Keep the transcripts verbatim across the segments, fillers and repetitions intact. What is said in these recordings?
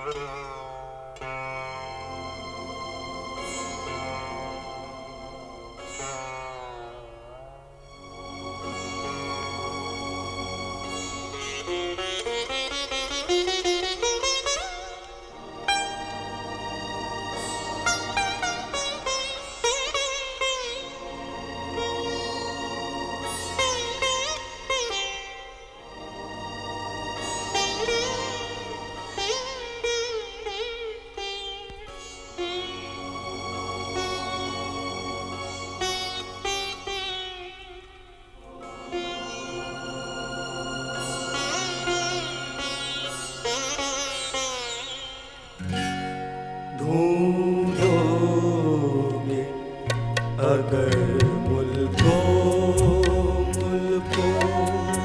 ढूंढोगे अगर मुल्कों मुल्कों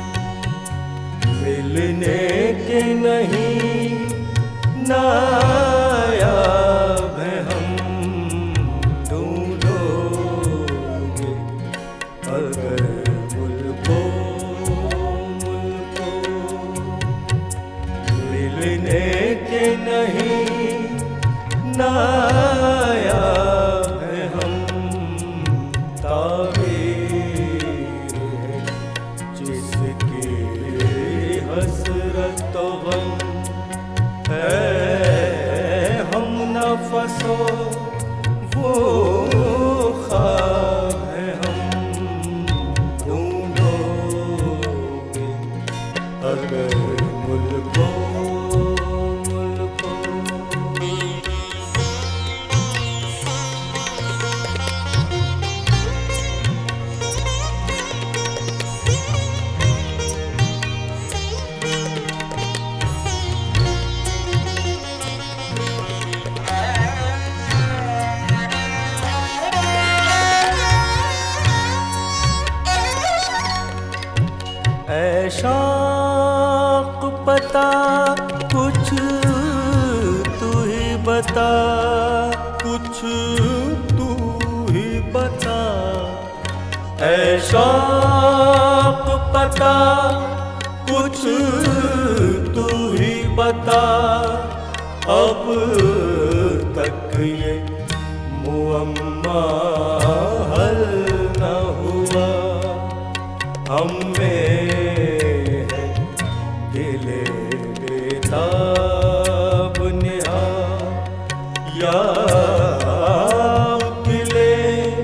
मिलने के नहीं नायाब हैं हम। ढूंढोगे अगर मुल्कों मुल्कों मिलने के नहीं नायाब हैं हम। ताबीर है जिसकी हसरत तो गम है, हम नफसो वो ख्वाब है हम। ढूंढोगे अगर मुल्कों शौक़ पता कुछ तू ही बता, कुछ तू ही बता। ऐ शौक़ पता कुछ तू ही बता। अब तक ये मुअम्मा हल न हुआ। हमें दिले बेताब निहा या दिले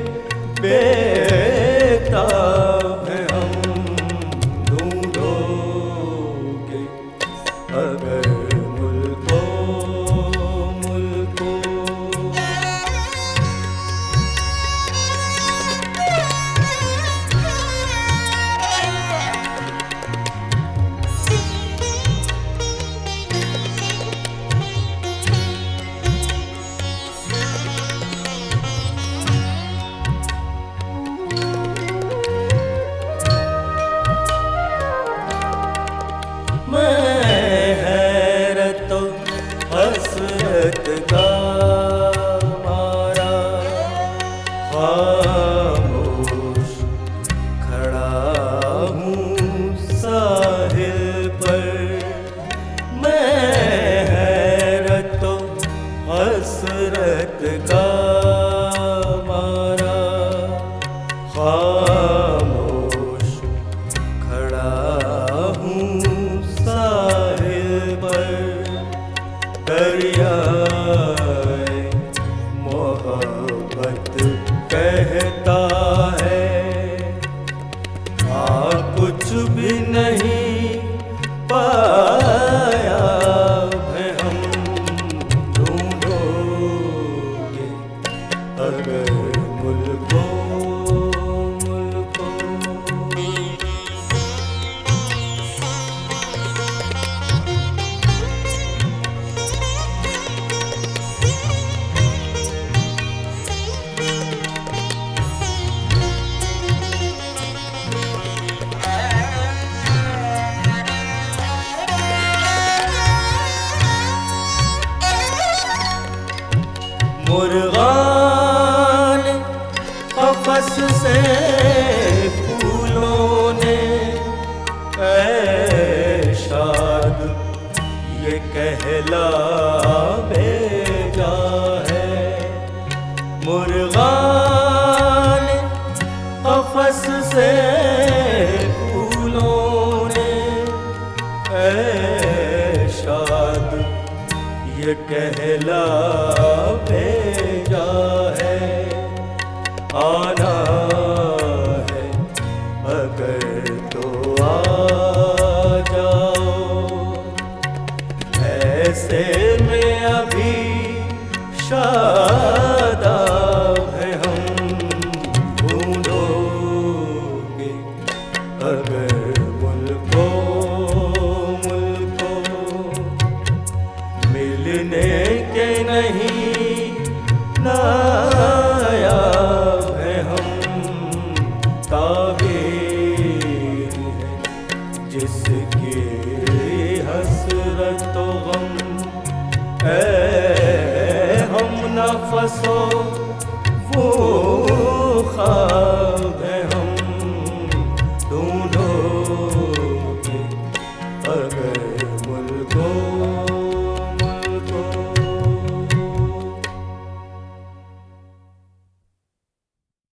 बेताब हैं हम। ढूंढोगे अगर मुल्कों मुल्कों हसरत का मारा खामोश खड़ा हूँ साहिल पर। मैं हैरत हसरत का मारा खामोश खड़ा हूँ साहिल पर। दरियाए मोहब्बत कहता है आ कुछ भी नहीं पाया है हम। ढूंढोगे अगर मुल्कों मुर्गान कफस से फूलों ने ऐ शाद ये कहला भेजा है। मुर्गान कफस से फूलों ने ऐ शाद ये कहला भेजा है। आना है अगर तो आ जाओ, ऐसे में अभी शादाब है हम। ढूंढोगे अगर मुल्को मुल्को, मिलने के नहीं नायाब है हम। ताबीर है जिसकी हसरत तो गम, ऐ हम नफसो वो खा